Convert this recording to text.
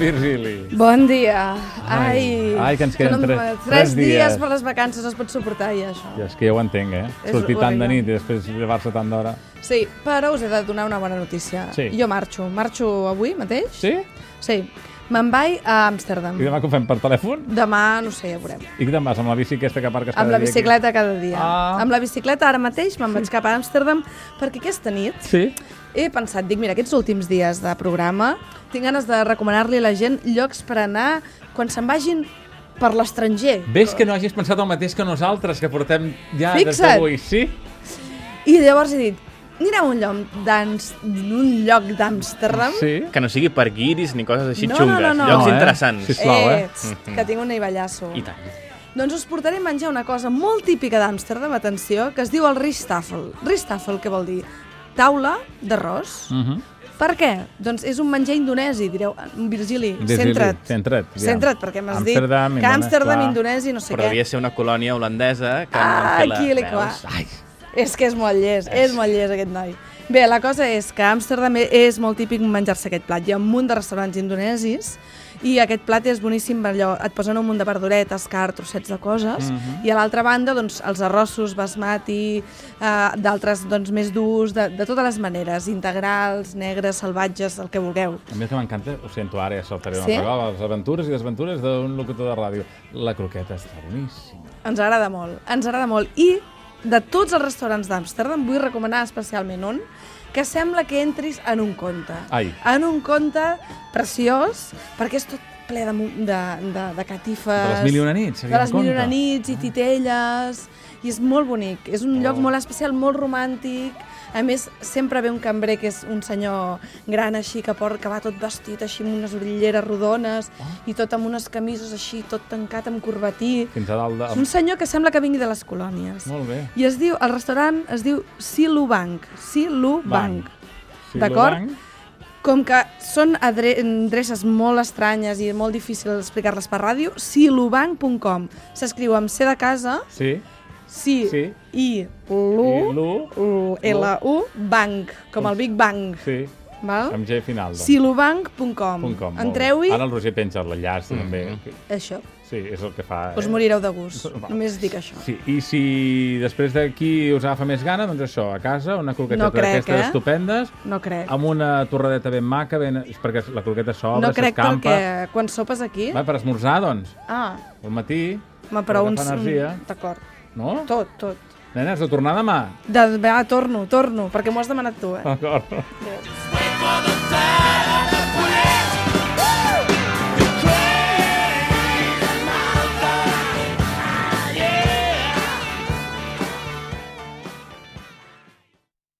Virgili. Bon dia. Ai, que ens queden 3 dies per les vacances, es pot suportar ja, això. Ja, és que ja ho entenc, Sortir tant de nit i després llevar-se tant d'hora. Sí, però us he de donar una bona notícia. Sí. Jo marxo avui mateix. Sí? Sí. Me'n vaig a Amsterdam. I demà que ho fem per telèfon? Demà, no sé, ja veurem. I què te'n vas, amb la bici aquesta que aparques cada dia? Amb la bicicleta cada dia. Amb la bicicleta ara mateix me'n vaig cap a Amsterdam perquè aquesta nit he pensat, dic, aquests últims dies de programa tinc ganes de recomanar-li a la gent llocs per anar quan se'n vagin per l'estranger. Ves que no hagis pensat el mateix que nosaltres, que portem ja des d'avui, sí? I llavors he dit, anirem a un lloc d'Amsterdam. Sí. Que no sigui per guiris ni coses així No. xungues, llocs interessants. Sisplau, Que tinc un nivelasso. I tant. Doncs us portaré a menjar una cosa molt típica d'Amsterdam, atenció, que es diu el Rijstafel. Rijstafel, què vol dir? Taula d'arròs. Per què? Doncs és un menjar indonesi, direu. Virgili, centra't. Centra't, perquè m'has dit que Amsterdam, Indonesi, no sé què. Però devia ser una colònia holandesa que han fet la... És que és molt llest, aquest noi. Bé, la cosa és que a Amsterdam és molt típic menjar-se aquest plat. Hi ha un munt de restaurants indonesis i aquest plat és boníssim, allò, et posen un munt de verduretes, carn, trossets de coses, i a l'altra banda doncs, els arrossos basmati, d'altres doncs, més durs, de totes les maneres, integrals, negres, salvatges, el que vulgueu. A mi el que m'encanta, ho sento ara, ja saltaré una vegada, les aventures i desaventures d'un locutor de ràdio. La croqueta està boníssima. Ens agrada molt. I de tots els restaurants d'Amsterdam vull recomanar especialment un que sembla que entris en un conte. En un conte preciós, perquè és tot ple de catifes. De les mil i una nits, de les mil i una nits i titelles. I és molt bonic. És un lloc molt especial, molt romàntic. A més, sempre ve un cambrer que és un senyor gran així, que va tot vestit així amb unes orelleres rodones i tot amb unes camises així, tot tancat amb corbatí. Fins a dalt de... És un senyor que sembla que vingui de les colònies. Molt bé. I el restaurant es diu Silubank. Silubank. D'acord? Com que són adreces molt estranyes i molt difícils explicar-les per ràdio, silubank.com. S'escriu amb C de casa, L-U, bank, com el Big Bang. Sí, amb G final. Silubank.com. Entreu-hi. Ara el Roger penja l'enllaç també. Això. Sí, és el que fa. Us morireu de gust, només dic això. Sí, i si després d'aquí us agafa més gana, doncs això, a casa, una croqueteta d'aquestes estupendes. No crec. Amb una torradeta ben maca, perquè la croqueta s'obre, s'escampa. No crec perquè quan sopes aquí... Va, per esmorzar, doncs. Al matí, per agafar energia. D'acord. No? Tot. Nena, has de tornar demà? Torno, perquè m'ho has demanat tu, D'acord. Adéu.